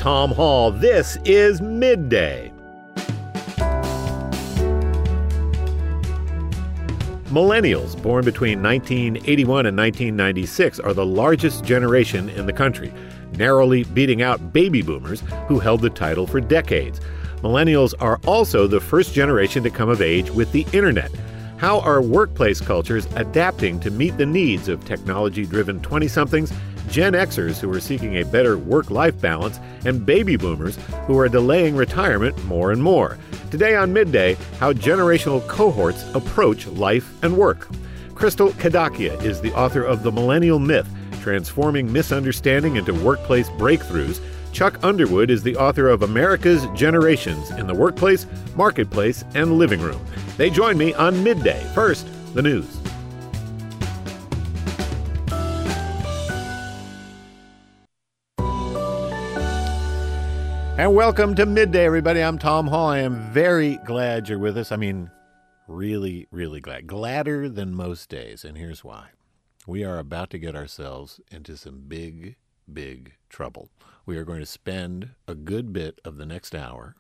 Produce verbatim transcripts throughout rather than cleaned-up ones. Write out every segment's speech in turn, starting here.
Tom Hall. This is Midday. Millennials, born between nineteen eighty-one and nineteen ninety-six, are the largest generation in the country, narrowly beating out baby boomers, who held the title for decades. Millennials are also the first generation to come of age with the internet. How are workplace cultures adapting to meet the needs of technology-driven twenty-somethings, Gen Xers who are seeking a better work-life balance, and baby boomers who are delaying retirement more and more? Today on Midday, how generational cohorts approach life and work. Crystal Kadakia is the author of The Millennial Myth, Transforming Misunderstanding into Workplace Breakthroughs. Chuck Underwood is the author of America's Generations in the Workplace, Marketplace, and Living Room. They join me on Midday. First, the news. And welcome to Midday, everybody. I'm Tom Hall. I am very glad you're with us. I mean, really, really glad. Gladder than most days. And here's why. We are about to get ourselves into some big, big trouble. We are going to spend a good bit of the next hour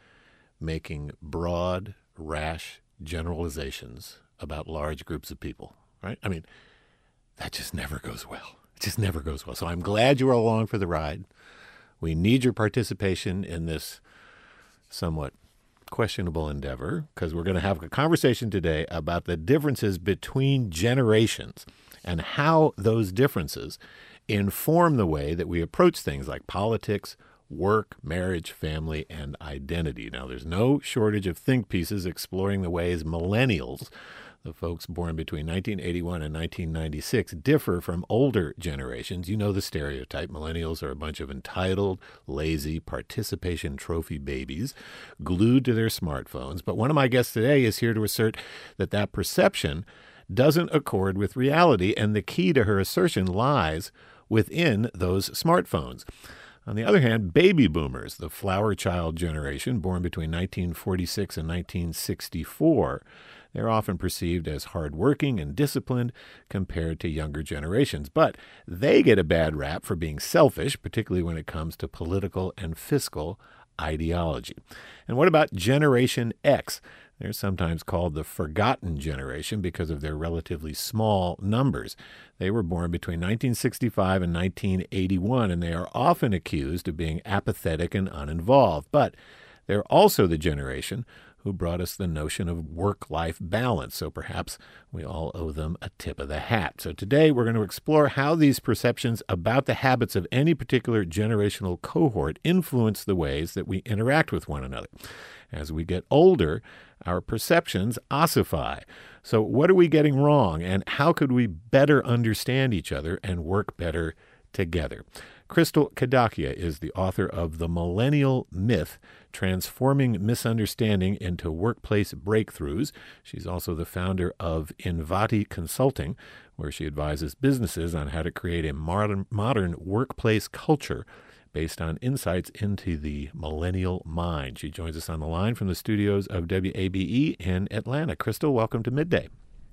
making broad, rash generalizations about large groups of people, right? I mean, that just never goes well. It just never goes well. So I'm glad you are along for the ride. We need your participation in this somewhat questionable endeavor, because we're going to have a conversation today about the differences between generations and how those differences inform the way that we approach things like politics, work, marriage, family, and identity. Now, there's no shortage of think pieces exploring the ways millennials, the folks born between nineteen eighty-one and nineteen ninety-six, differ from older generations. You know the stereotype. Millennials are a bunch of entitled, lazy, participation trophy babies glued to their smartphones. But one of my guests today is here to assert that that perception doesn't accord with reality, and the key to her assertion lies within those smartphones. On the other hand, baby boomers, the flower child generation born between nineteen forty-six and nineteen sixty-four, they're often perceived as hardworking and disciplined compared to younger generations. But they get a bad rap for being selfish, particularly when it comes to political and fiscal ideology. And what about Generation X? They're sometimes called the forgotten generation because of their relatively small numbers. They were born between nineteen sixty-five and nineteen eighty-one, and they are often accused of being apathetic and uninvolved. But they're also the generation who brought us the notion of work-life balance, so perhaps we all owe them a tip of the hat. So today we're going to explore how these perceptions about the habits of any particular generational cohort influence the ways that we interact with one another. As we get older, our perceptions ossify. So what are we getting wrong, and how could we better understand each other and work better together? Crystal Kadakia is the author of The Millennial Myth, Transforming Misunderstanding into Workplace Breakthroughs. She's also the founder of Invati Consulting, where she advises businesses on how to create a modern, modern workplace culture based on insights into the millennial mind. She joins us on the line from the studios of W A B E in Atlanta. Crystal, welcome to Midday.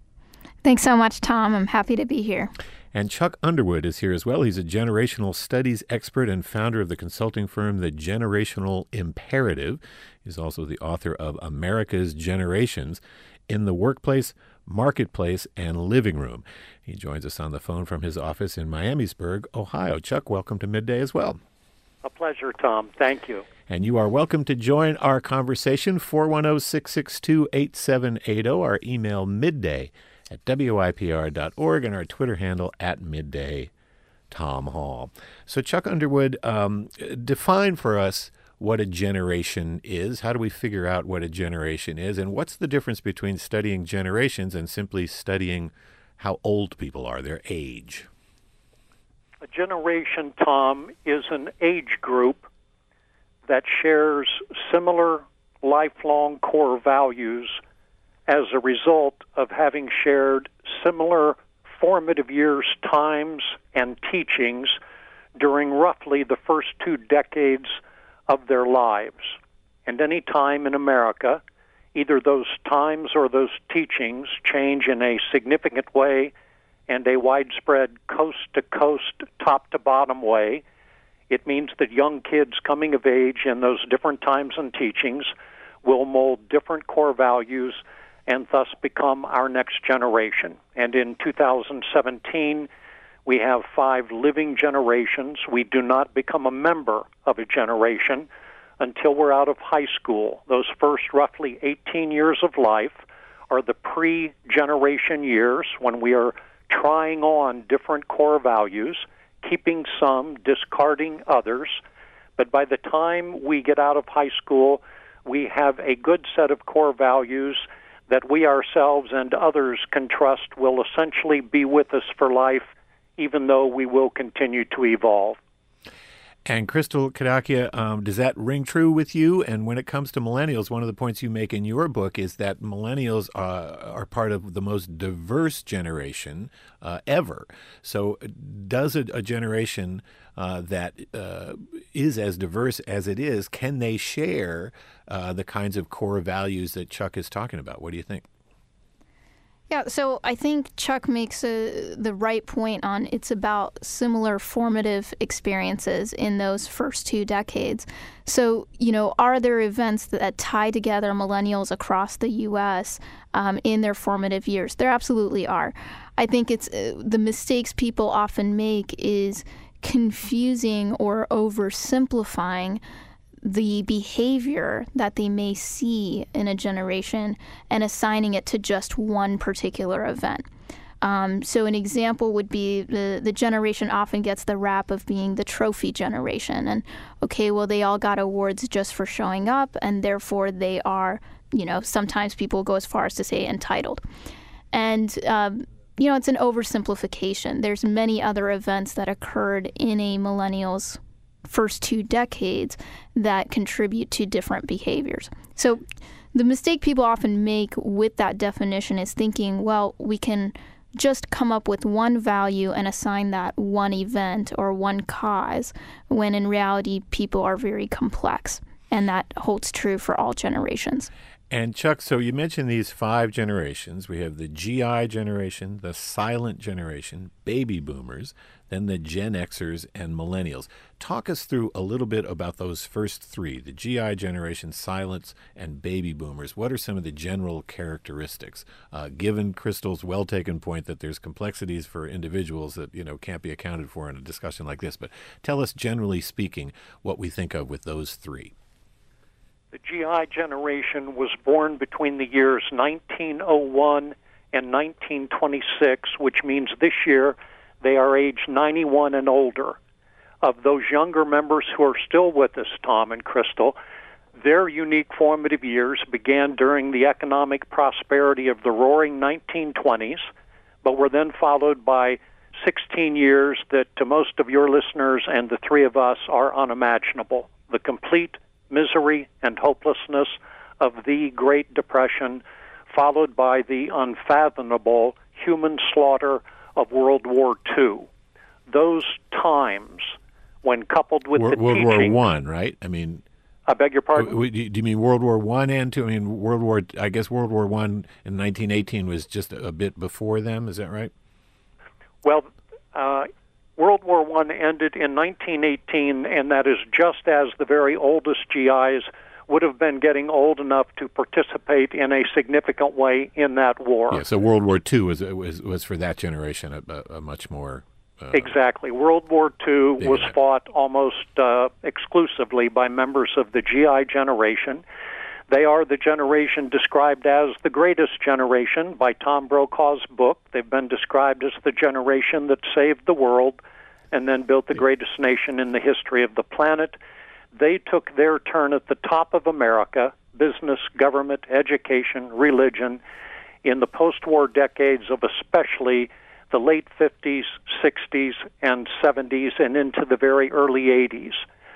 Thanks so much, Tom. I'm happy to be here. And Chuck Underwood is here as well. He's a generational studies expert and founder of the consulting firm The Generational Imperative. He's also the author of America's Generations in the Workplace, Marketplace, and Living Room. He joins us on the phone from his office in Miamisburg, Ohio. Chuck, welcome to Midday as well. A pleasure, Tom. Thank you. And you are welcome to join our conversation, four one zero, six six two, eight seven eight zero, our email midday at W I P R dot org, and our Twitter handle at Midday Tom Hall. So Chuck Underwood, um, define for us what a generation is. How do we figure out what a generation is? And what's the difference between studying generations and simply studying how old people are, their age? A generation, Tom, is an age group that shares similar lifelong core values as a result of having shared similar formative years, times, and teachings during roughly the first two decades of their lives. And any time in America, either those times or those teachings change in a significant way and a widespread coast-to-coast, top-to-bottom way It means that young kids coming of age in those different times and teachings will mold different core values and thus become our next generation. And in two thousand seventeen, we have five living generations. We do not become a member of a generation until we're out of high school. Those first roughly eighteen years of life are the pre-generation years when we are trying on different core values, keeping some, discarding others. But by the time we get out of high school, we have a good set of core values that we ourselves and others can trust will essentially be with us for life, even though we will continue to evolve. And Crystal Kadakia, um, does that ring true with you? And when it comes to millennials, one of the points you make in your book is that millennials uh, are part of the most diverse generation uh, ever. So does a, a generation uh, that uh, is as diverse as it is, can they share uh, the kinds of core values that Chuck is talking about? What do you think? Yeah, so I think Chuck makes a, the right point on it's about similar formative experiences in those first two decades. So, you know, are there events that tie together millennials across the U S um, in their formative years? There absolutely are. I think it's uh, the mistakes people often make is confusing or oversimplifying the behavior that they may see in a generation and assigning it to just one particular event. Um, so an example would be the, the generation often gets the rap of being the trophy generation. And, okay, well, they all got awards just for showing up, and therefore they are, you know, sometimes people go as far as to say entitled. And, um, you know, it's an oversimplification. There's many other events that occurred in a millennial's first two decades that contribute to different behaviors. So the mistake people often make with that definition is thinking, well, we can just come up with one value and assign that one event or one cause, when in reality people are very complex. And that holds true for all generations. And Chuck, so you mentioned these five generations. We have the G I generation, the silent generation, baby boomers, then the Gen Xers and millennials. Talk us through a little bit about those first three, the G I generation, silents, and baby boomers. What are some of the general characteristics? Uh, given Crystal's well-taken point that there's complexities for individuals that, you know, can't be accounted for in a discussion like this, but tell us, generally speaking, what we think of with those three. The G I generation was born between the years nineteen oh one and nineteen twenty-six, which means this year they are age ninety-one and older. Of those younger members who are still with us, Tom and Crystal, their unique formative years began during the economic prosperity of the roaring nineteen twenties, but were then followed by sixteen years that to most of your listeners and the three of us are unimaginable. The complete misery and hopelessness of the Great Depression, followed by the unfathomable human slaughter of World War Two. Those times, when coupled with World, the World teaching... War One, right? I mean... I beg your pardon? Do you mean World War One and Two? I mean, World War... I guess World War One in nineteen eighteen was just a bit before them. Is that right? Well, uh, World War One ended in nineteen eighteen, and that is just as the very oldest G Is would have been getting old enough to participate in a significant way in that war. Yeah, so World War Two was was, was for that generation a, a, a much more... Uh, exactly. World War Two was event. fought almost uh, exclusively by members of the G I generation. They are the generation described as the greatest generation by Tom Brokaw's book. They've been described as the generation that saved the world and then built the greatest nation in the history of the planet. They took their turn at the top of America, business, government, education, religion, in the post-war decades of especially the late fifties, sixties, and seventies, and into the very early eighties.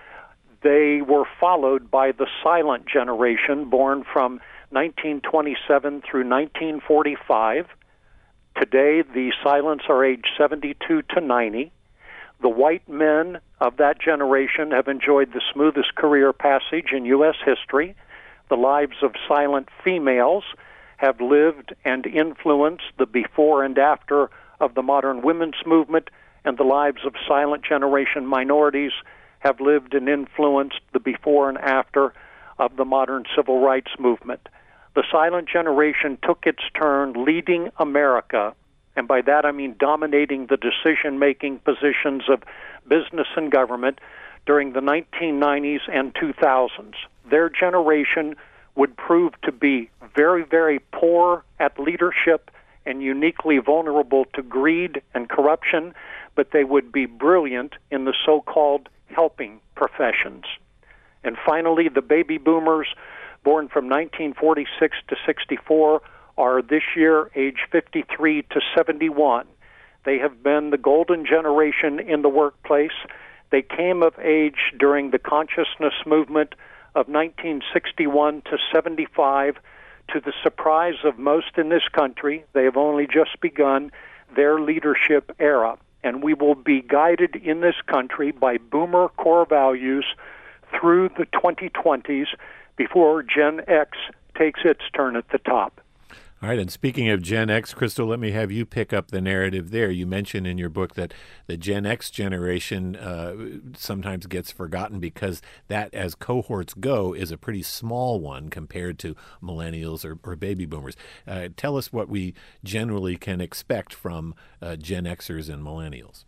They were followed by the silent generation, born from nineteen twenty-seven through nineteen forty-five. Today, the silents are aged seventy-two to ninety. The white men of that generation have enjoyed the smoothest career passage in U S history. The lives of silent females have lived and influenced the before and after of the modern women's movement, and the lives of silent generation minorities have lived and influenced the before and after of the modern civil rights movement. The silent generation took its turn leading America, and by that I mean dominating the decision-making positions of business and government during the nineteen nineties and two thousands. Their generation would prove to be very, very poor at leadership and uniquely vulnerable to greed and corruption, but they would be brilliant in the so-called helping professions. And finally, the baby boomers, born from nineteen forty-six to sixty-four, are this year age fifty-three to seventy-one. They have been the golden generation in the workplace. They came of age during the consciousness movement of nineteen sixty-one to seventy-five. To the surprise of most in this country, they have only just begun their leadership era. And we will be guided in this country by boomer core values through the twenty twenties before Gen X takes its turn at the top. All right, and speaking of Gen X, Crystal, let me have you pick up the narrative there. You mentioned in your book that the Gen X generation uh, sometimes gets forgotten because that, as cohorts go, is a pretty small one compared to millennials or, or baby boomers. Uh, tell us what we generally can expect from uh, Gen Xers and millennials.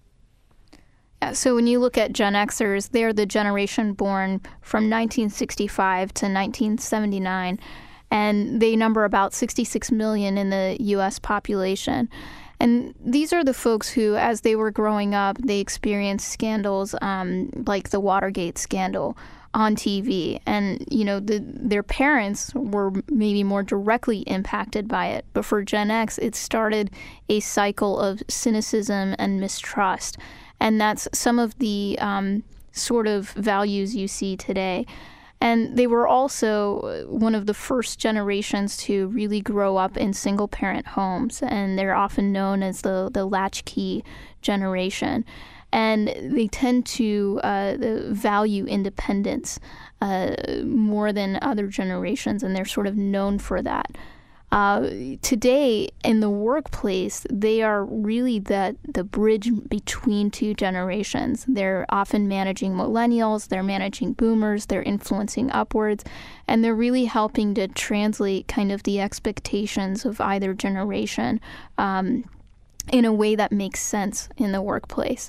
Yeah, so when you look at Gen Xers, they're the generation born from nineteen sixty-five to nineteen seventy-nine. And they number about sixty-six million in the U S population. And these are the folks who, as they were growing up, they experienced scandals um, like the Watergate scandal on T V. And, you know, the, their parents were maybe more directly impacted by it. But for Gen X, it started a cycle of cynicism and mistrust. And that's some of the um, sort of values you see today. And they were also one of the first generations to really grow up in single-parent homes, and they're often known as the, the latchkey generation. And they tend to uh, value independence uh, more than other generations, and they're sort of known for that. Uh, today, in the workplace, they are really the, the bridge between two generations. They're often managing millennials, they're managing boomers, they're influencing upwards, and they're really helping to translate kind of the expectations of either generation um, in a way that makes sense in the workplace.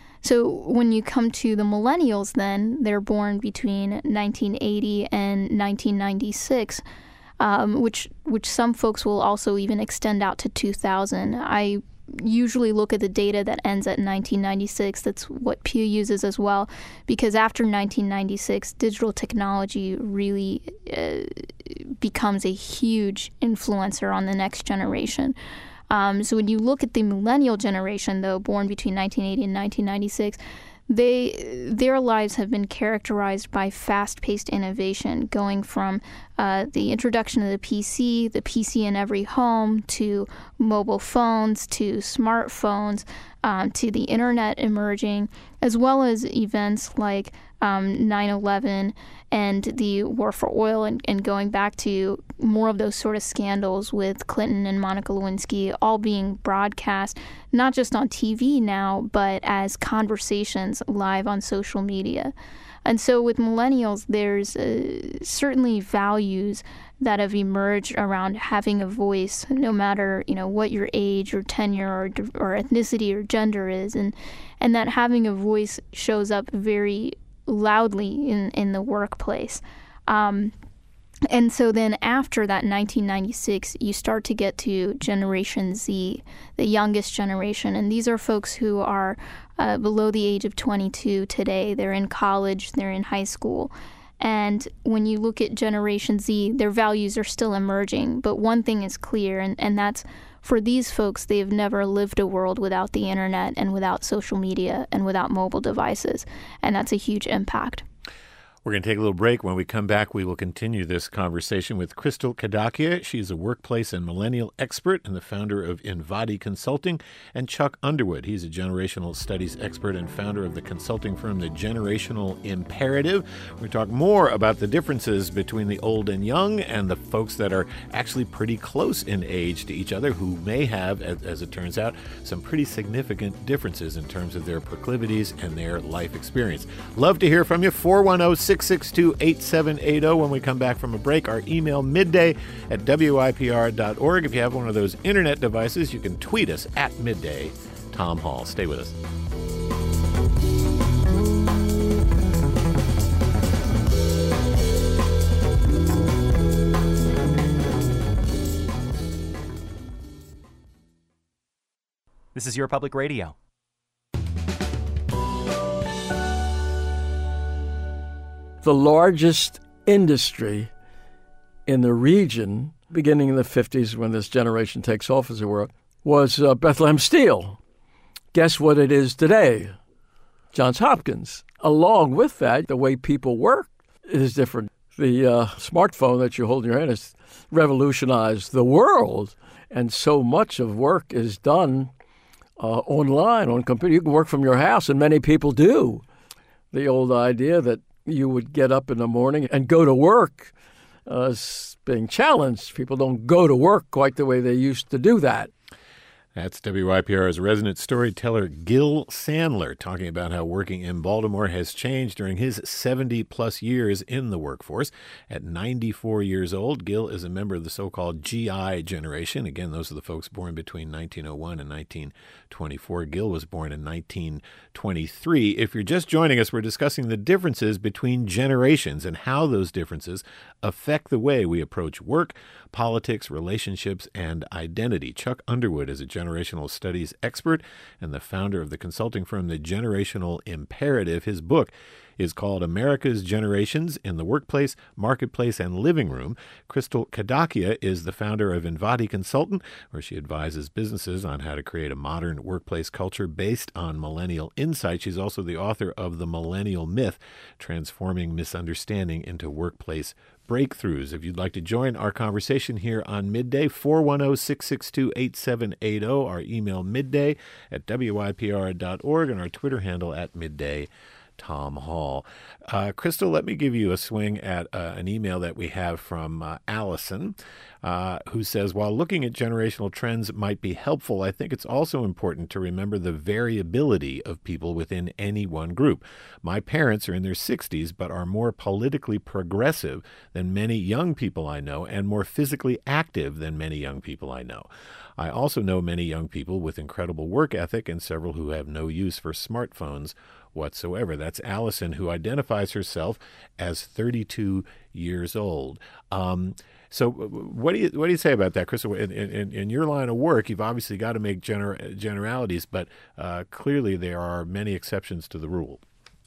So when you come to the millennials, then, they're born between nineteen eighty and nineteen ninety-six. Um, which which some folks will also even extend out to two thousand. I usually look at the data that ends at nineteen ninety-six. That's what Pew uses as well, because after nineteen ninety-six, digital technology really uh, becomes a huge influencer on the next generation. Um, so when you look at the millennial generation, though, born between nineteen eighty and nineteen ninety-six, They, their lives have been characterized by fast-paced innovation, going from uh, the introduction of the P C, the P C in every home, to mobile phones, to smartphones, um, to the internet emerging, as well as events like um, nine eleven and the war for oil, and, and going back to more of those sort of scandals with Clinton and Monica Lewinsky, all being broadcast, not just on T V now, but as conversations live on social media. And so with millennials, there's uh, certainly values that have emerged around having a voice, no matter, you know, what your age or tenure or, or ethnicity or gender is, and and that having a voice shows up very loudly in, in the workplace. Um, and so then after that nineteen ninety-six, you start to get to Generation Z, the youngest generation. And these are folks who are uh, below the age of twenty-two today. They're in college, they're in high school. And when you look at Generation Z, their values are still emerging. But one thing is clear, and, and that's for these folks, they've never lived a world without the internet and without social media and without mobile devices. And that's a huge impact. We're going to take a little break. When we come back, we will continue this conversation with Crystal Kadakia. She's a workplace and millennial expert and the founder of Invati Consulting, and Chuck Underwood. He's a generational studies expert and founder of the consulting firm, The Generational Imperative. We're talk more about the differences between the old and young and the folks that are actually pretty close in age to each other who may have, as, as it turns out, some pretty significant differences in terms of their proclivities and their life experience. Love to hear from you. four one zero, six six two, eight seven eight zero when we come back from a break. Our email midday at W I P R dot org. If you have one of those internet devices, you can tweet us at midday. Tom Hall. Stay with us. This is Your Public Radio. The largest industry in the region, beginning in the fifties when this generation takes off, as it were, was uh, Bethlehem Steel. Guess what it is today? Johns Hopkins. Along with that, the way people work is different. The uh, smartphone that you hold in your hand has revolutionized the world, and so much of work is done uh, online, on computer. You can work from your house, and many people do. The old idea that you would get up in the morning and go to work uh, is being challenged. People don't go to work quite the way they used to do that. That's W I P R's resident storyteller Gil Sandler talking about how working in Baltimore has changed during his seventy-plus years in the workforce. At ninety-four years old, Gil is a member of the so-called G I generation. Again, those are the folks born between nineteen oh one and nineteen twenty-four. Gil was born in nineteen twenty-three. If you're just joining us, we're discussing the differences between generations and how those differences affect the way we approach work, politics, relationships, and identity. Chuck Underwood is a generational studies expert and the founder of the consulting firm, The Generational Imperative. His book is called America's Generations in the Workplace, Marketplace, and Living Room. Crystal Kadakia is the founder of Invati Consultant, where she advises businesses on how to create a modern workplace culture based on millennial insight. She's also the author of The Millennial Myth, Transforming Misunderstanding into Workplace Breakthroughs. If you'd like to join our conversation here on Midday, four one zero, six six two, eight seven eight zero, our email midday at W I P R dot org, and our Twitter handle at midday. Tom Hall. Uh, Crystal, let me give you a swing at uh, an email that we have from uh, Allison, uh, who says, while looking at generational trends might be helpful, I think it's also important to remember the variability of people within any one group. My parents are in their sixties, but are more politically progressive than many young people I know, and more physically active than many young people I know. I also know many young people with incredible work ethic and several who have no use for smartphones whatsoever. That's Allison, who identifies herself as thirty-two years old. Um, so what do you what do you say about that, Crystal? In, in, in your line of work, you've obviously got to make gener- generalities, but uh, clearly there are many exceptions to the rule.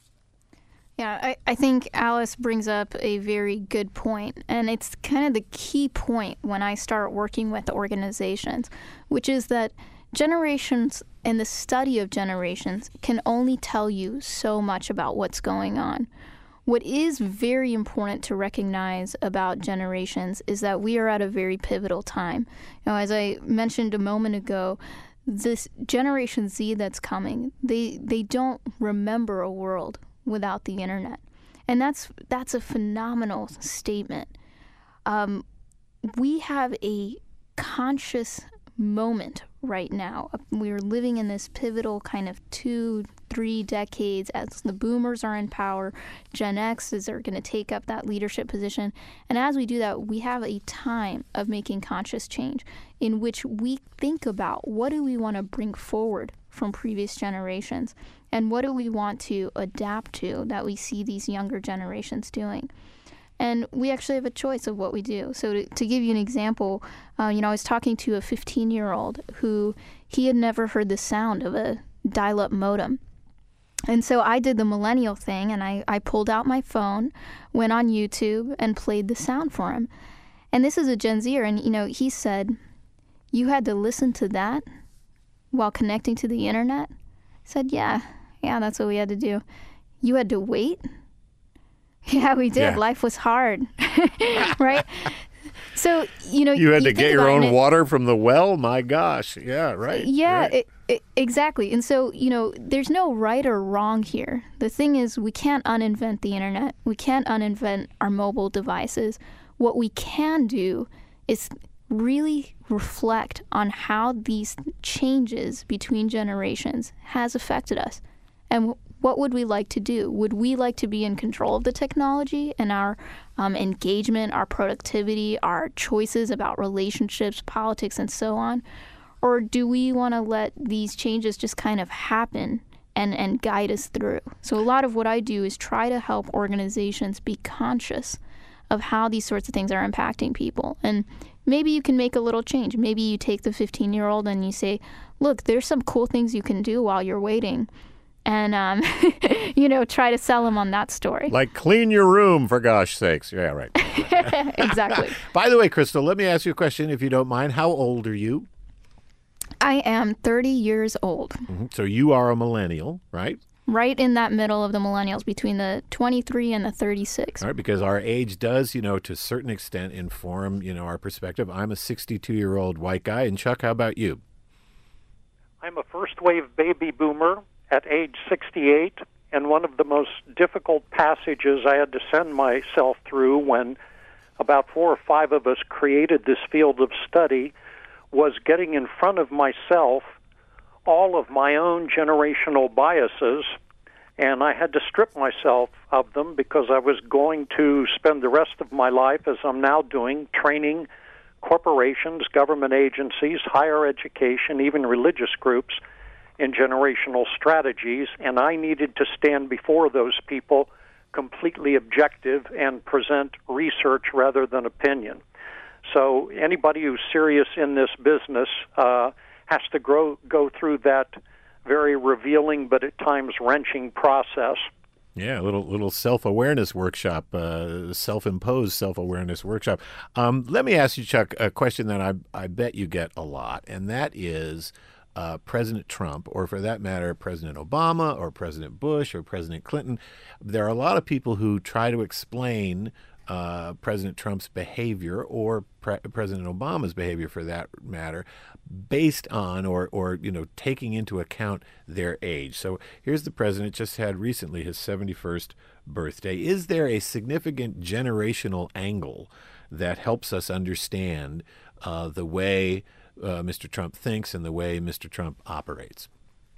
Yeah, I, I think Alice brings up a very good point, and it's kind of the key point when I start working with organizations, which is that generations and the study of generations can only tell you so much about what's going on. What is very important to recognize about generations is that we are at a very pivotal time. You know, as I mentioned a moment ago, this Generation Z that's coming, they they don't remember a world without the internet. And that's that's a phenomenal statement. Um, we have a conscious moment right now. We're living in this pivotal kind of two, three decades as the boomers are in power. Gen X's are going to take up that leadership position. And as we do that, we have a time of making conscious change in which we think about what do we want to bring forward from previous generations and what do we want to adapt to that we see these younger generations doing. And we actually have a choice of what we do. So to, to give you an example, uh, you know, I was talking to a fifteen-year-old who he had never heard the sound of a dial-up modem. And so I did the millennial thing, and I, I pulled out my phone, went on YouTube, and played the sound for him. And this is a Gen Zer, and, you know, he said, you had to listen to that while connecting to the internet? I said, yeah, yeah, that's what we had to do. You had to wait? Yeah, we did. Yeah. Life was hard, right? So, you know, You had you to get think your about own it- water from the well? My gosh. Yeah, right. Yeah, right. it, it, exactly. And so, you know, there's no right or wrong here. The thing is, we can't uninvent the internet. We can't uninvent our mobile devices. What we can do is really reflect on how these changes between generations has affected us. And what would we like to do? Would we like to be in control of the technology and our um, engagement, our productivity, our choices about relationships, politics, and so on? Or do we want to let these changes just kind of happen and, and guide us through? So a lot of what I do is try to help organizations be conscious of how these sorts of things are impacting people. And maybe you can make a little change. Maybe you take the fifteen-year-old and you say, look, there's some cool things you can do while you're waiting. And, um, you know, try to sell them on that story. Like clean your room, for gosh sakes. Yeah, right. Exactly. By the way, Crystal, let me ask you a question, if you don't mind. How old are you? I am thirty years old, Mm-hmm. So you are a millennial, right? right in that middle of the millennials, between the twenty-three and the thirty-six. All right, because our age does, you know, to a certain extent inform, you know, our perspective. I'm a sixty-two-year-old white guy. And Chuck, how about you? I'm a first-wave baby boomer at age sixty-eight, and one of the most difficult passages I had to send myself through when about four or five of us created this field of study was getting in front of myself all of my own generational biases, and I had to strip myself of them because I was going to spend the rest of my life, as I'm now doing, training corporations, government agencies, higher education, even religious groups in generational strategies, and I needed to stand before those people completely objective and present research rather than opinion. So anybody who's serious in this business uh, has to grow, go through that very revealing but at times wrenching process. Yeah, a little little self-awareness workshop, uh, self-imposed self-awareness workshop. Um, let me ask you, Chuck, a question that I, I bet you get a lot, and that is uh, President Trump, or for that matter, President Obama or President Bush or President Clinton. There are a lot of people who try to explain uh, President Trump's behavior or Pre- President Obama's behavior, for that matter, based on or, or, you know, taking into account their age. So here's the president, just had recently his seventy-first birthday. Is there a significant generational angle that helps us understand uh, the way uh, Mister Trump thinks and the way Mister Trump operates?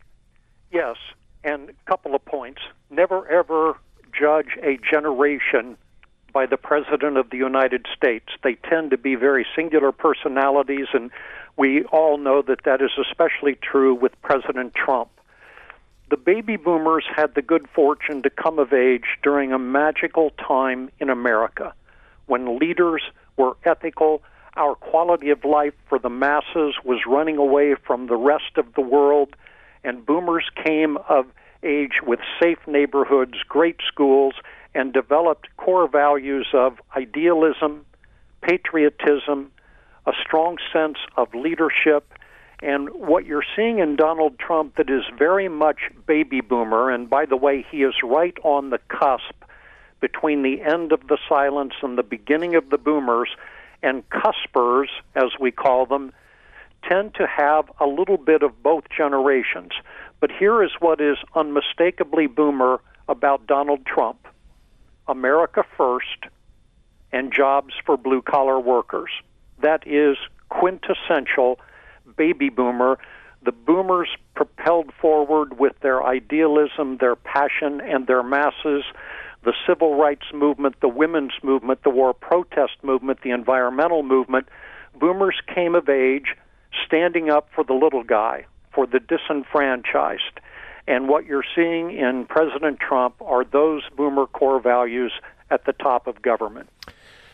Yes, and a couple of points. Never, ever judge a generation by the President of the United States. They tend to be very singular personalities, and we all know that that is especially true with President Trump. The baby boomers had the good fortune to come of age during a magical time in America when leaders were ethical, our quality of life for the masses was running away from the rest of the world, and boomers came of age with safe neighborhoods, great schools, and developed core values of idealism, patriotism, a strong sense of leadership, and what you're seeing in Donald Trump that is very much baby boomer, and by the way, he is right on the cusp between the end of the silence and the beginning of the boomers, and cuspers, as we call them, tend to have a little bit of both generations. But here is what is unmistakably boomer about Donald Trump. America first and jobs for blue-collar workers. That is quintessential baby boomer. The boomers propelled forward with their idealism, their passion, and their masses, the civil rights movement, the women's movement, the war protest movement, the environmental movement. Boomers came of age standing up for the little guy, for the disenfranchised. And what you're seeing in President Trump are those boomer core values at the top of government.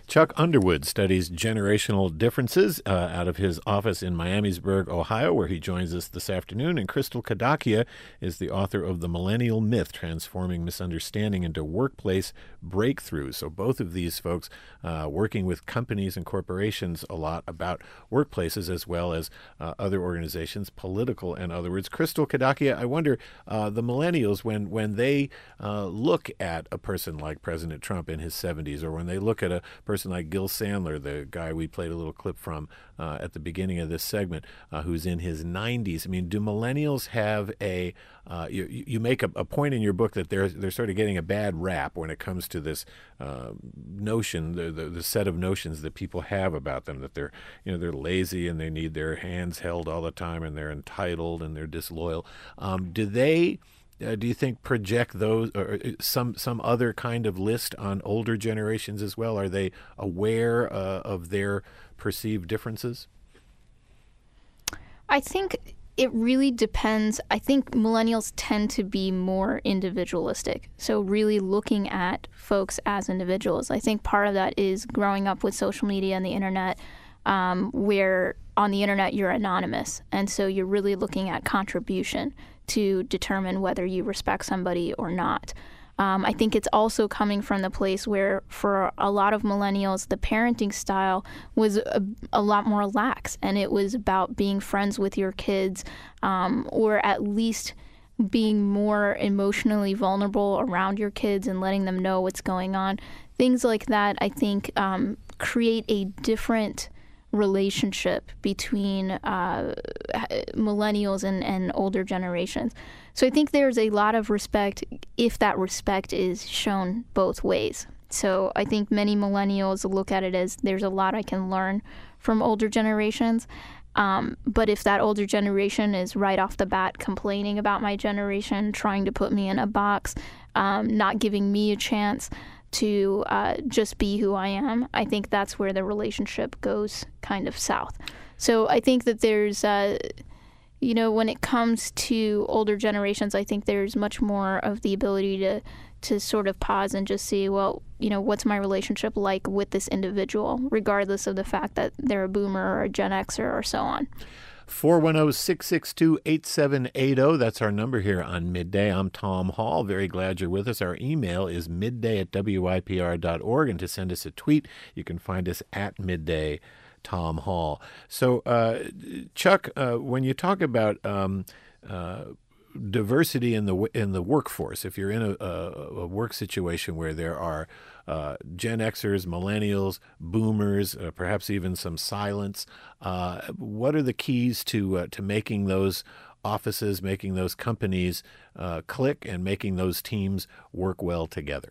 Chuck Underwood studies generational differences uh, out of his office in Miamisburg, Ohio, where he joins us this afternoon. And Crystal Kadakia is the author of The Millennial Myth, Transforming Misunderstanding into Workplace Breakthroughs. So both of these folks uh, working with companies and corporations a lot about workplaces as well as uh, other organizations, political and other words. Crystal Kadakia, I wonder, uh, the millennials, when, when they uh, look at a person like President Trump in his seventies, or when they look at a person like Gil Sandler, the guy we played a little clip from uh, at the beginning of this segment, uh, who's in his nineties. I mean, do millennials have a uh, you, you make a, a point in your book that they're they're sort of getting a bad rap when it comes to this uh, notion, the, the the set of notions that people have about them, that they're you know they're lazy and they need their hands held all the time and they're entitled and they're disloyal. Um, do they? Uh, do you think project those or some some other kind of list on older generations as well? Are they aware uh, of their perceived differences? I think it really depends. I think millennials tend to be more individualistic. So really looking at folks as individuals. I think part of that is growing up with social media and the internet, um, where on the internet you're anonymous. And so you're really looking at contribution to determine whether you respect somebody or not. Um, I think it's also coming from the place where for a lot of millennials, the parenting style was a, a lot more lax, and it was about being friends with your kids, um, or at least being more emotionally vulnerable around your kids and letting them know what's going on. Things like that, I think, um, create a different relationship between uh, millennials and, and older generations. So I think there's a lot of respect if that respect is shown both ways. So I think many millennials look at it as there's a lot I can learn from older generations. Um, but if that older generation is right off the bat complaining about my generation, trying to put me in a box, um, not giving me a chance to uh, just be who I am, I think that's where the relationship goes kind of south. So I think that there's, uh, you know, when it comes to older generations, I think there's much more of the ability to to sort of pause and just see, well, you know, what's my relationship like with this individual, regardless of the fact that they're a boomer or a Gen Xer or so on. four one zero, six six two, eight seven eight zero. That's our number here on Midday. I'm Tom Hall. Very glad you're with us. Our email is midday at W I P R dot org. And to send us a tweet, you can find us at Midday Tom Hall. So, uh, Chuck, uh, when you talk about um, uh, diversity in the in the workforce, if you're in a, a, a work situation where there are Uh, Gen Xers, millennials, boomers, uh, perhaps even some silents. Uh, what are the keys to uh, to making those offices, making those companies uh, click and making those teams work well together?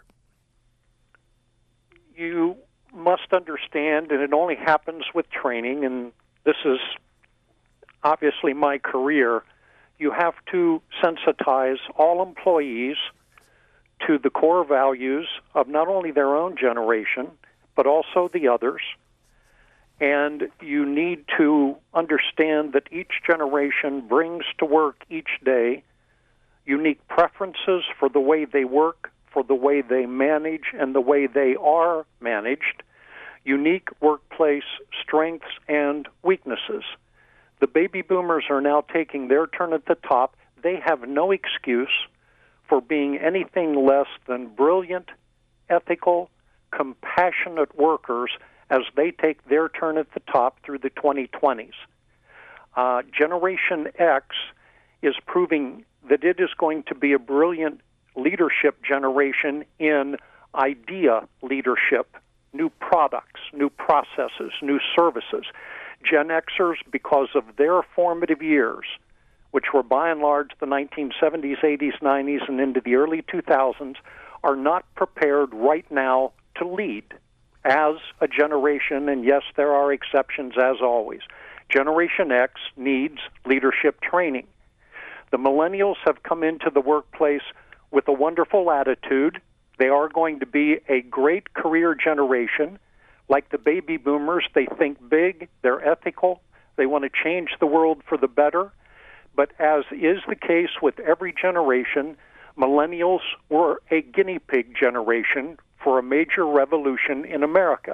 You must understand, and it only happens with training, and this is obviously my career, you have to sensitize all employees to the core values of not only their own generation, but also the others. And you need to understand that each generation brings to work each day unique preferences for the way they work, for the way they manage, and the way they are managed, unique workplace strengths and weaknesses. The baby boomers are now taking their turn at the top. They have no excuse for being anything less than brilliant, ethical, compassionate workers as they take their turn at the top through the twenty twenties. Uh, Generation X is proving that it is going to be a brilliant leadership generation in idea leadership, new products, new processes, new services. Gen Xers, because of their formative years, which were by and large the nineteen seventies, eighties, nineties, and into the early two thousands, are not prepared right now to lead as a generation, and yes, there are exceptions as always. Generation X needs leadership training. The millennials have come into the workplace with a wonderful attitude. They are going to be a great career generation. Like the baby boomers, they think big, they're ethical, they want to change the world for the better. But as is the case with every generation, millennials were a guinea pig generation for a major revolution in America.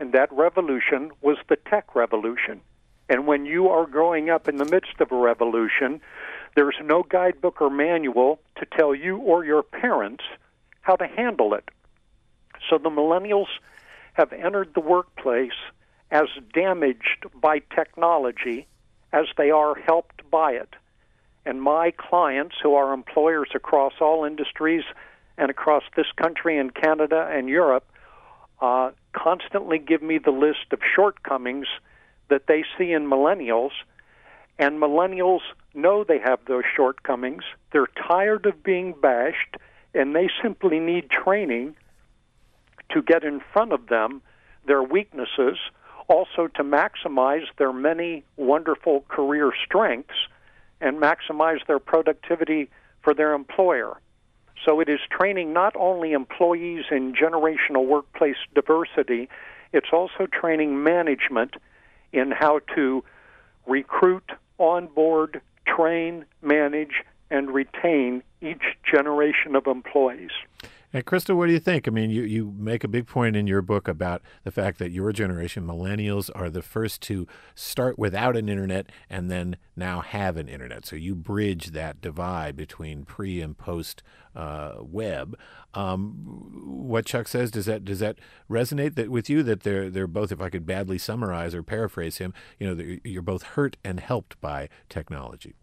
And that revolution was the tech revolution. And when you are growing up in the midst of a revolution, there's no guidebook or manual to tell you or your parents how to handle it. So the millennials have entered the workplace as damaged by technology as they are helped by it. And my clients, who are employers across all industries and across this country and Canada and Europe, uh, constantly give me the list of shortcomings that they see in millennials. And millennials know they have those shortcomings. They're tired of being bashed, and they simply need training to get in front of them, their weaknesses, also to maximize their many wonderful career strengths and maximize their productivity for their employer. So it is training not only employees in generational workplace diversity, it's also training management in how to recruit, onboard, train, manage, and retain each generation of employees. And Crystal, what do you think? I mean, you, you make a big point in your book about the fact that your generation, millennials, are the first to start without an internet and then now have an internet. So you bridge that divide between pre and post uh, web. Um, what Chuck says, does that does that resonate that with you? That they're they're both, if I could badly summarize or paraphrase him, you know, you're both hurt and helped by technology.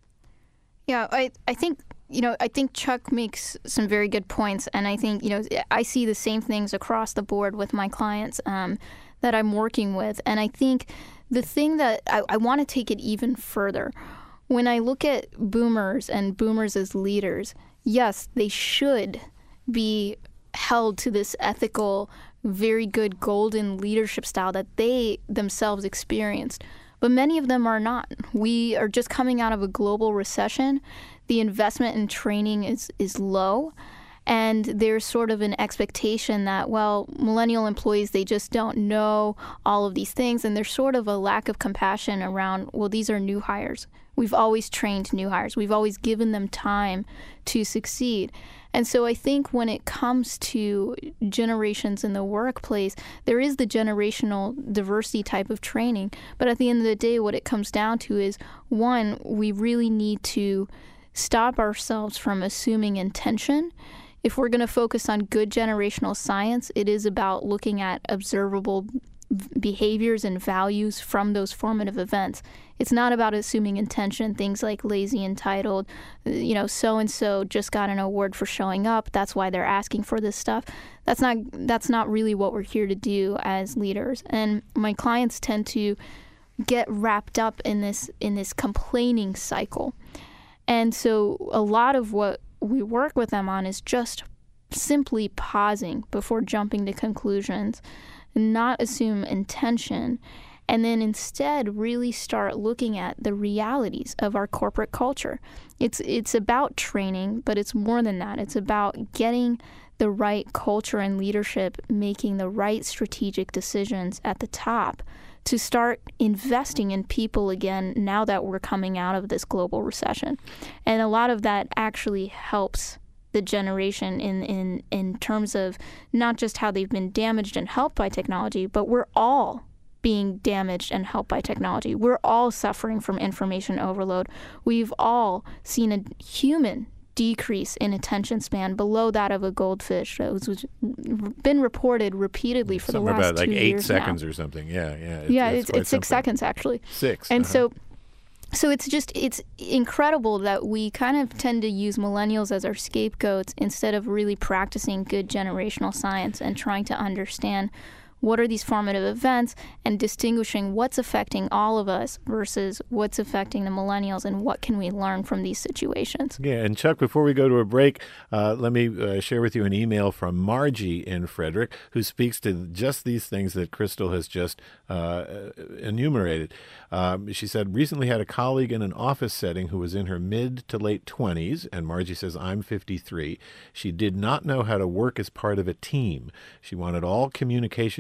Yeah, I, I think, you know, I think Chuck makes some very good points. And I think, you know, I see the same things across the board with my clients um, that I'm working with. And I think the thing that I, I want to take it even further, when I look at boomers and boomers as leaders, yes, they should be held to this ethical, very good golden leadership style that they themselves experienced. But many of them are not. We are just coming out of a global recession. The investment in training is, is low. And there's sort of an expectation that, well, millennial employees, they just don't know all of these things. And there's sort of a lack of compassion around, well, these are new hires. We've always trained new hires. We've always given them time to succeed. And so I think when it comes to generations in the workplace, there is the generational diversity type of training. But at the end of the day, what it comes down to is, one, we really need to stop ourselves from assuming intention. If we're going to focus on good generational science, it is about looking at observable behaviors and values from those formative events. It's not about assuming intention, things like lazy, entitled, you know, so-and-so just got an award for showing up. That's why they're asking for this stuff. That's not that's not really what we're here to do as leaders. And my clients tend to get wrapped up in this in this complaining cycle. And so a lot of what we work with them on is just simply pausing before jumping to conclusions, not assume intention, and then instead really start looking at the realities of our corporate culture. It's it's about training, but it's more than that. It's about getting the right culture and leadership, making the right strategic decisions at the top to start investing in people again now that we're coming out of this global recession. And a lot of that actually helps the generation in, in, in terms of not just how they've been damaged and helped by technology, but we're all being damaged and helped by technology. We're all suffering from information overload. We've all seen a human decrease in attention span below that of a goldfish. It was, was been reported repeatedly for Something the last about like two eight years seconds now. or something. Yeah, yeah. It's, yeah, it's, it's, quite it's six something. seconds actually. Six. And uh-huh. so So it's just, it's incredible that we kind of tend to use millennials as our scapegoats instead of really practicing good generational science and trying to understand what are these formative events and distinguishing what's affecting all of us versus what's affecting the millennials and what can we learn from these situations. Yeah, and Chuck, before we go to a break, uh, let me uh, share with you an email from Margie in Frederick, who speaks to just these things that Crystal has just uh, enumerated. Um, she said, recently had a colleague in an office setting who was in her mid to late twenties, and Margie says, I'm fifty-three. She did not know how to work as part of a team. She wanted all communication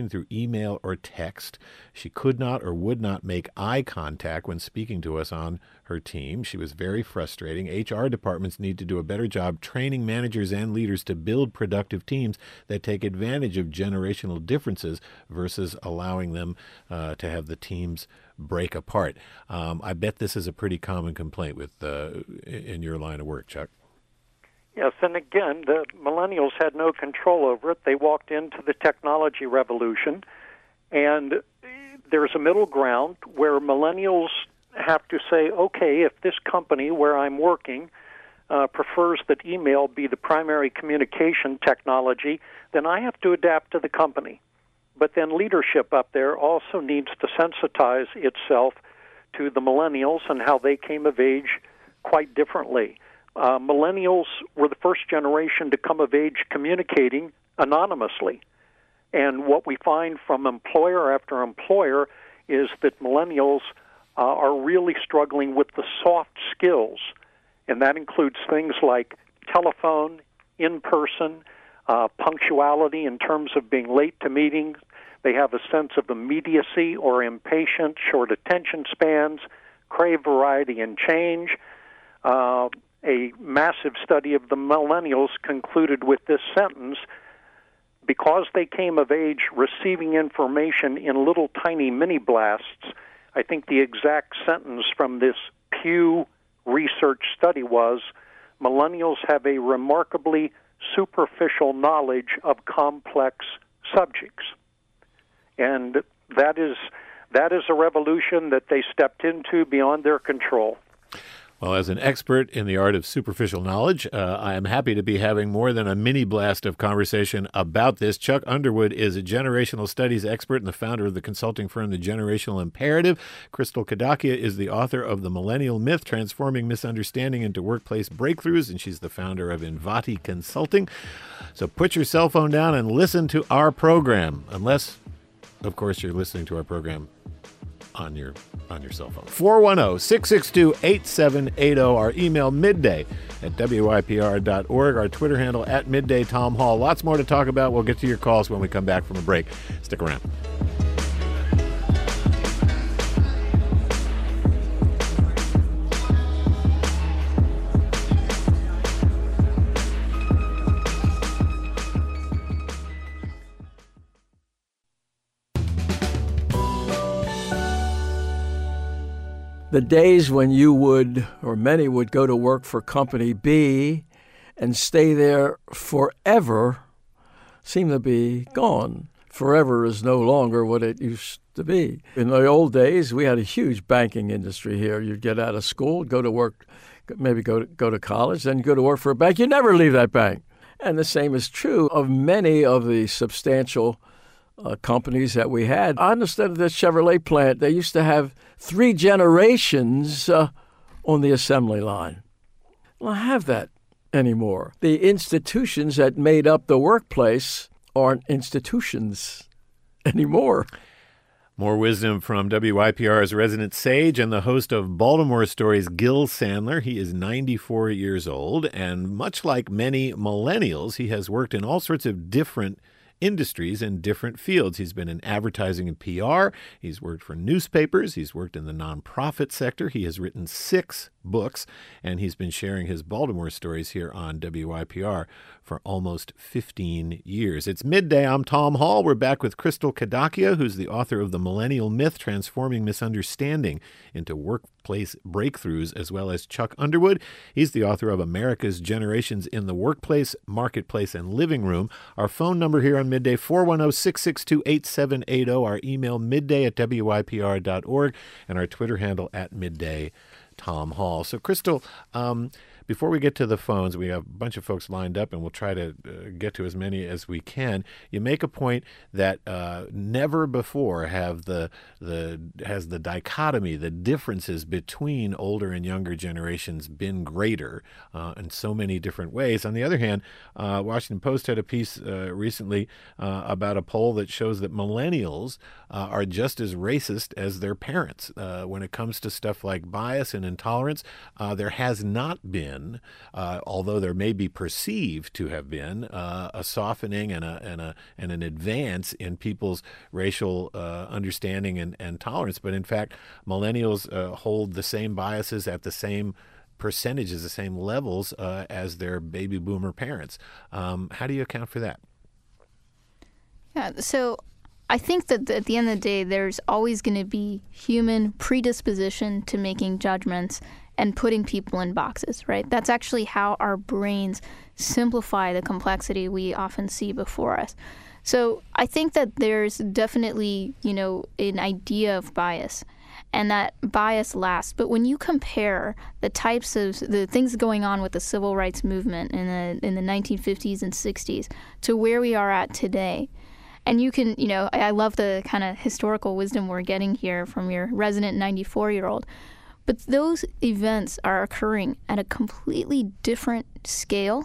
communication through email or text. She could not or would not make eye contact when speaking to us on her team. She was very frustrating. H R departments need to do a better job training managers and leaders to build productive teams that take advantage of generational differences versus allowing them uh, to have the teams break apart. Um, I bet this is a pretty common complaint with uh, in your line of work, Chuck. Yes, and again, the millennials had no control over it. They walked into the technology revolution, and there's a middle ground where millennials have to say, okay, if this company where I'm working uh, prefers that email be the primary communication technology, then I have to adapt to the company. But then leadership up there also needs to sensitize itself to the millennials and how they came of age quite differently. Uh, millennials were the first generation to come of age communicating anonymously. And what we find from employer after employer is that millennials uh, are really struggling with the soft skills. And that includes things like telephone, in-person, uh, punctuality in terms of being late to meetings. They have a sense of immediacy or impatience, short attention spans, crave variety and change. Uh, A massive study of the millennials concluded with this sentence: because they came of age receiving information in little tiny mini blasts. I think the exact sentence from this Pew Research study was, millennials have a remarkably superficial knowledge of complex subjects. And that is that is a revolution that they stepped into beyond their control. Well, as an expert in the art of superficial knowledge, uh, I am happy to be having more than a mini blast of conversation about this. Chuck Underwood is a generational studies expert and the founder of the consulting firm The Generational Imperative. Crystal Kadakia is the author of The Millennial Myth, Transforming Misunderstanding into Workplace Breakthroughs, and she's the founder of Invati Consulting. So put your cell phone down and listen to our program, unless, of course, you're listening to our program on your on your cell phone. four one zero, six six two, eight seven eight zero. Our email, midday at W I P R dot org. Our Twitter handle, at Midday Tom Hall. Lots more to talk about. We'll get to your calls when we come back from a break. Stick around. The days when you would, or many would, go to work for Company B and stay there forever seem to be gone. Forever is no longer what it used to be. In the old days, we had a huge banking industry here. You'd get out of school, go to work, maybe go to, go to college, then go to work for a bank. You'd never leave that bank. And the same is true of many of the substantial Uh, companies that we had. I understand that Chevrolet plant, they used to have three generations uh, on the assembly line. Well, I have that anymore. The institutions that made up the workplace aren't institutions anymore. More wisdom from W I P R's resident sage and the host of Baltimore Stories, Gil Sandler. He is ninety-four years old, and much like many millennials, he has worked in all sorts of different industries in different fields. He's been in advertising and P R. He's worked for newspapers. He's worked in the nonprofit sector. He has written six books, and he's been sharing his Baltimore stories here on W I P R for almost fifteen years. It's midday. I'm Tom Hall. We're back with Crystal Kadakia, who's the author of The Millennial Myth, Transforming Misunderstanding into Workplace Breakthroughs, as well as Chuck Underwood. He's the author of America's Generations in the Workplace, Marketplace, and Living Room. Our phone number here on Midday, four one zero, six six two, eight seven eight zero. Our email, midday at W I P R dot org, and our Twitter handle, at Midday Tom Hall. So, Crystal, um, before we get to the phones, we have a bunch of folks lined up, and we'll try to uh, get to as many as we can. You make a point that uh, never before have the the has the dichotomy, the differences between older and younger generations been greater uh, in so many different ways. On the other hand, uh, Washington Post had a piece uh, recently uh, about a poll that shows that millennials uh, are just as racist as their parents uh, when it comes to stuff like bias and intolerance. Uh, there has not been been, uh, although there may be perceived to have been, uh, a softening and a and a and an advance in people's racial uh, understanding and, and tolerance. But in fact, millennials uh, hold the same biases at the same percentages, the same levels uh, as their baby boomer parents. Um, how do you account for that? Yeah, so I think that at the end of the day, there's always going to be human predisposition to making judgments and putting people in boxes, right? That's actually how our brains simplify the complexity we often see before us. So I think that there's definitely, you know, an idea of bias, and that bias lasts. But when you compare the types of the things going on with the civil rights movement in the in the nineteen fifties and sixties to where we are at today, and you can, you know, I love the kind of historical wisdom we're getting here from your resident ninety-four-year-old. But those events are occurring at a completely different scale,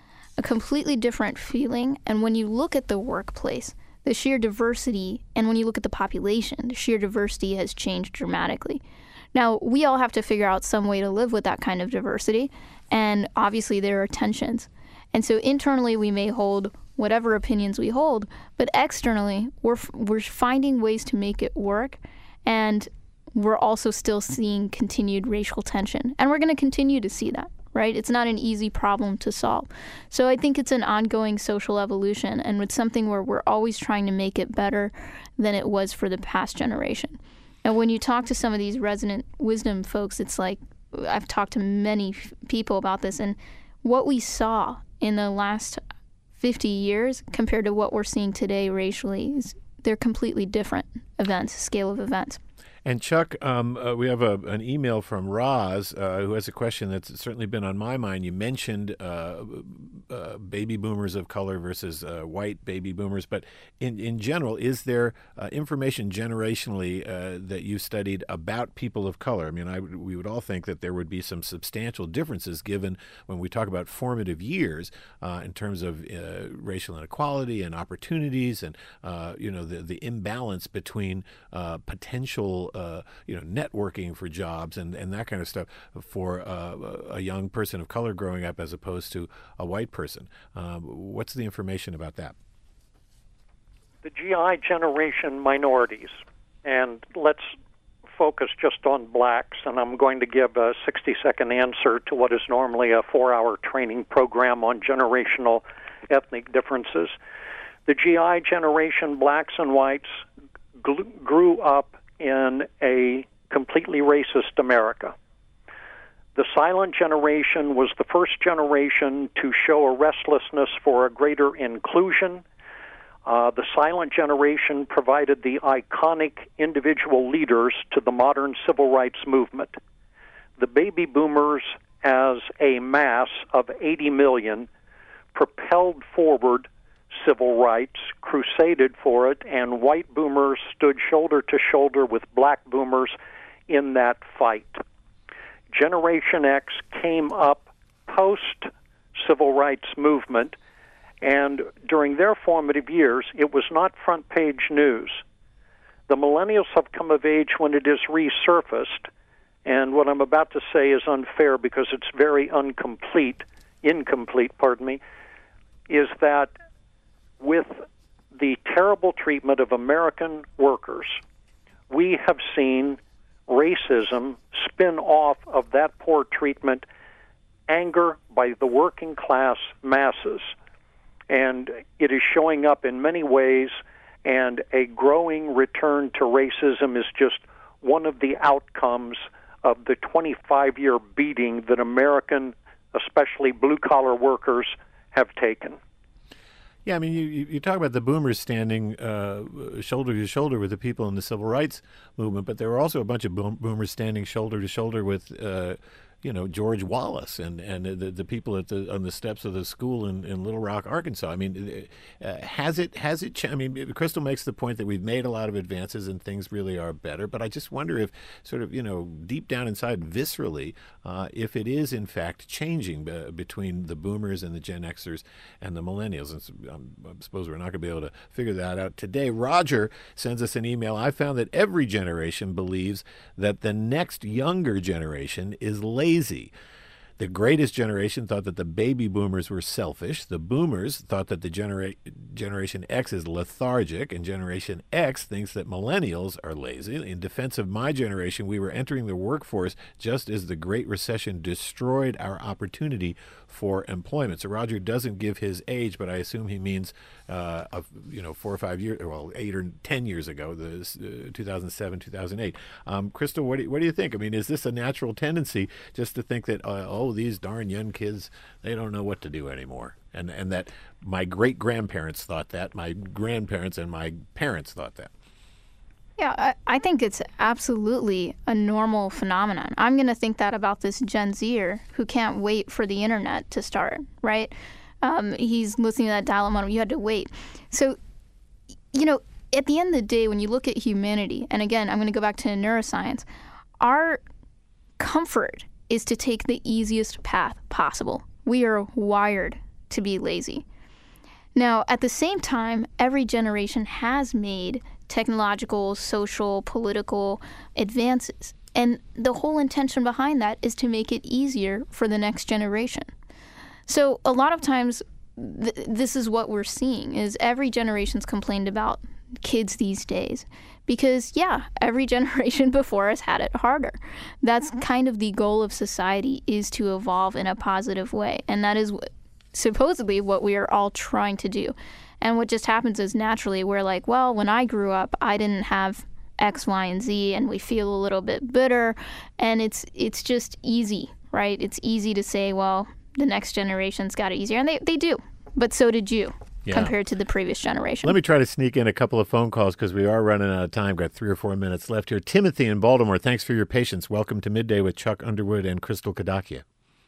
a completely different feeling. And when you look at the workplace, the sheer diversity, and when you look at the population, the sheer diversity has changed dramatically. Now, we all have to figure out some way to live with that kind of diversity, and obviously there are tensions. And so internally we may hold whatever opinions we hold, but externally we're we're finding ways to make it work, and we're also still seeing continued racial tension. And we're going to continue to see that, right? It's not an easy problem to solve. So I think it's an ongoing social evolution, and it's something where we're always trying to make it better than it was for the past generation. And when you talk to some of these resident wisdom folks, it's like, I've talked to many people about this, and what we saw in the last fifty years compared to what we're seeing today racially, is they're completely different events, scale of events. And Chuck, um, uh, we have a, an email from Roz, uh, who has a question that's certainly been on my mind. You mentioned uh, uh, baby boomers of color versus uh, white baby boomers, but in, in general, is there uh, information generationally uh, that you studied about people of color? I mean, I, we would all think that there would be some substantial differences given when we talk about formative years uh, in terms of uh, racial inequality and opportunities and, uh, you know, the, the imbalance between uh, potential Uh, you know, networking for jobs and, and that kind of stuff for uh, a young person of color growing up as opposed to a white person. Um, what's the information about that? The G I generation minorities, and let's focus just on blacks, and I'm going to give a sixty-second answer to what is normally a four-hour training program on generational ethnic differences. The G I generation, blacks and whites, gl- grew up in a completely racist America. The silent generation was the first generation to show a restlessness for a greater inclusion. Uh, the silent generation provided the iconic individual leaders to the modern civil rights movement. The baby boomers, as a mass of eighty million, propelled forward civil rights, crusaded for it, and white boomers stood shoulder to shoulder with black boomers in that fight. Generation X came up post-civil rights movement, and during their formative years, it was not front-page news. The millennials have come of age when it is resurfaced, and what I'm about to say is unfair because it's very incomplete, incomplete, pardon me, is that with the terrible treatment of American workers, we have seen racism spin off of that poor treatment, anger by the working class masses. And it is showing up in many ways, and a growing return to racism is just one of the outcomes of the twenty-five-year beating that American, especially blue-collar workers, have taken. Yeah, I mean, you, you talk about the boomers standing uh, shoulder to shoulder with the people in the civil rights movement, but there were also a bunch of boom, boomers standing shoulder to shoulder with, uh, you know, George Wallace and, and the, the people at the on the steps of the school in, in Little Rock, Arkansas. I mean, uh, has it has it? Ch- I mean, Crystal makes the point that we've made a lot of advances and things really are better. But I just wonder if, sort of, you know, deep down inside, viscerally, uh, if it is in fact changing uh, between the boomers and the Gen Xers and the millennials. And so, um, I suppose we're not going to be able to figure that out today. Roger sends us an email. I found that every generation believes that the next younger generation is lazy. The greatest generation thought that the baby boomers were selfish. The boomers thought that the genera- Generation X is lethargic, and Generation X thinks that millennials are lazy. In defense of my generation, we were entering the workforce just as the Great Recession destroyed our opportunity for employment. So Roger doesn't give his age, but I assume he means, uh, of, you know, four or five years, well, eight or ten years ago, the uh, two thousand seven, two thousand eight. Um, Crystal, what do, you, what do you think? I mean, is this a natural tendency just to think that, uh, oh, these darn young kids, they don't know what to do anymore? And and that my great-grandparents thought that, my grandparents and my parents thought that. Yeah, I, I think it's absolutely a normal phenomenon. I'm going to think that about this Gen Zer who can't wait for the internet to start, right? Um, he's listening to that dial-up modem. You had to wait. So, you know, at the end of the day, when you look at humanity, and again, I'm going to go back to neuroscience, our comfort is to take the easiest path possible. We are wired to be lazy. Now, at the same time, every generation has made technological, social, political advances. And the whole intention behind that is to make it easier for the next generation. So a lot of times, th- this is what we're seeing, is every generation's complained about kids these days. Because, yeah, every generation before us had it harder. That's kind of the goal of society, is to evolve in a positive way. And that is what, supposedly what we are all trying to do. And what just happens is naturally we're like, well, when I grew up, I didn't have X, Y, and Z, and we feel a little bit bitter. And it's it's just easy, right? It's easy to say, well, the next generation's got it easier. And they, they do. But so did you. Yeah. Compared to the previous generation. Let me try to sneak in a couple of phone calls because we are running out of time. Got three or four minutes left here. Timothy in Baltimore, thanks for your patience. Welcome to Midday with Chuck Underwood and Crystal Kadakia.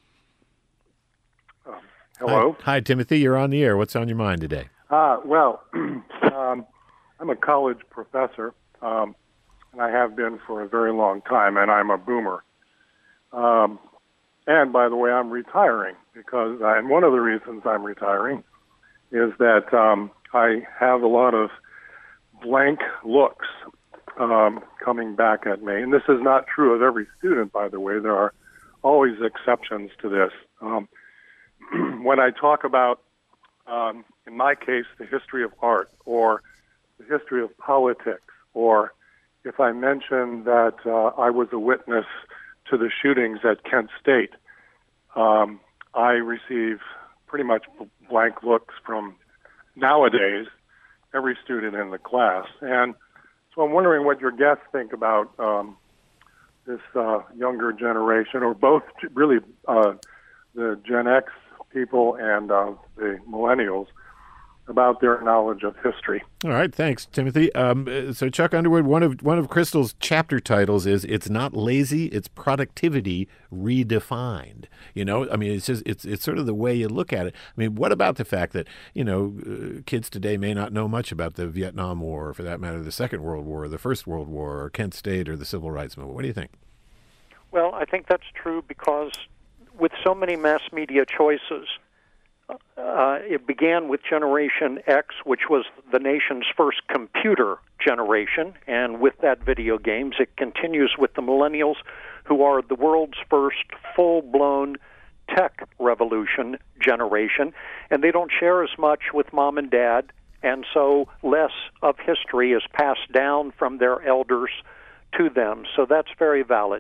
Um, hello. Hi, hi, Timothy. You're on the air. What's on your mind today? Uh, well, um, I'm a college professor, um, and I have been for a very long time, and I'm a boomer. Um, and, by the way, I'm retiring because, I, and one of the reasons I'm retiring is that um, I have a lot of blank looks um, coming back at me. And this is not true of every student, by the way. There are always exceptions to this. Um, when I talk about, um, in my case, the history of art or the history of politics, or if I mention that uh, I was a witness to the shootings at Kent State, um, I receive pretty much blank looks from, nowadays, every student in the class. And so I'm wondering what your guests think about um, this uh, younger generation, or both, really, uh, the Gen X people and uh, the millennials, about their knowledge of history. All right, thanks, Timothy. Um, so, Chuck Underwood, one of one of Crystal's chapter titles is "It's Not Lazy, It's Productivity Redefined." You know, I mean, it's just it's it's sort of the way you look at it. I mean, what about the fact that you know uh, kids today may not know much about the Vietnam War, or for that matter, the Second World War, or the First World War, or Kent State, or the Civil Rights Movement? What do you think? Well, I think that's true because with so many mass media choices. Uh, it began with Generation X, which was the nation's first computer generation, and with that, video games. It continues with the millennials, who are the world's first full-blown tech revolution generation, and they don't share as much with mom and dad, and so less of history is passed down from their elders to them. So that's very valid.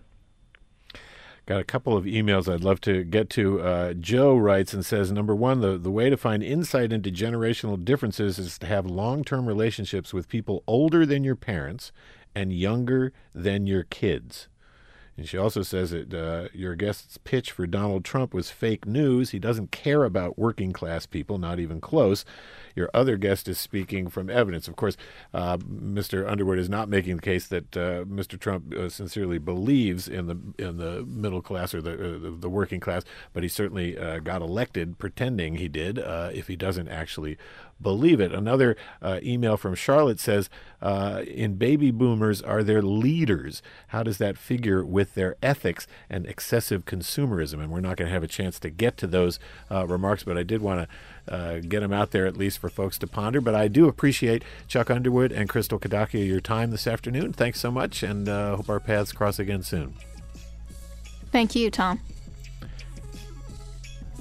Got a couple of emails I'd love to get to. Uh, Joe writes and says, number one, the, the way to find insight into generational differences is to have long-term relationships with people older than your parents and younger than your kids. And she also says that uh, your guest's pitch for Donald Trump was fake news. He doesn't care about working class people, not even close. Your other guest is speaking from evidence. Of course, uh, Mister Underwood is not making the case that uh, Mister Trump uh, sincerely believes in the in the middle class or the uh, the working class, but he certainly uh, got elected pretending he did. Uh, if he doesn't actually believe it. Another uh, email from Charlotte says, uh, in baby boomers, are there leaders? How does that figure with their ethics and excessive consumerism? And we're not going to have a chance to get to those uh, remarks, but I did want to uh, get them out there at least for folks to ponder. But I do appreciate Chuck Underwood and Crystal Kadakia, your time this afternoon. Thanks so much, and uh, hope our paths cross again soon. Thank you, Tom.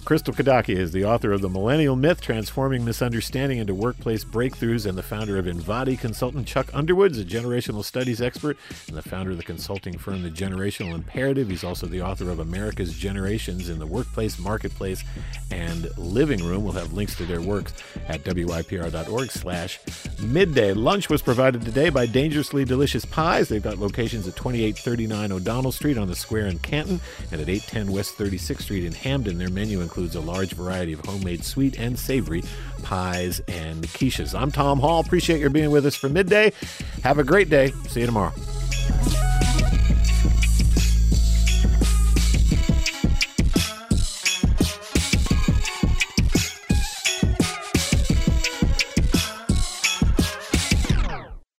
Crystal Kadaki is the author of The Millennial Myth, Transforming Misunderstanding into Workplace Breakthroughs, and the founder of Invati Consultant. Chuck Underwood is a generational studies expert and the founder of the consulting firm The Generational Imperative. He's also the author of America's Generations in the Workplace, Marketplace, and Living Room. We'll have links to their works at W Y P R dot org slash midday. Lunch was provided today by Dangerously Delicious Pies. They've got locations at twenty-eight thirty-nine O'Donnell Street on the Square in Canton and at eight ten West thirty-sixth Street in Hamden. Their menu includes a large variety of homemade sweet and savory pies and quiches. I'm Tom Hall. Appreciate your being with us for Midday. Have a great day. See you tomorrow.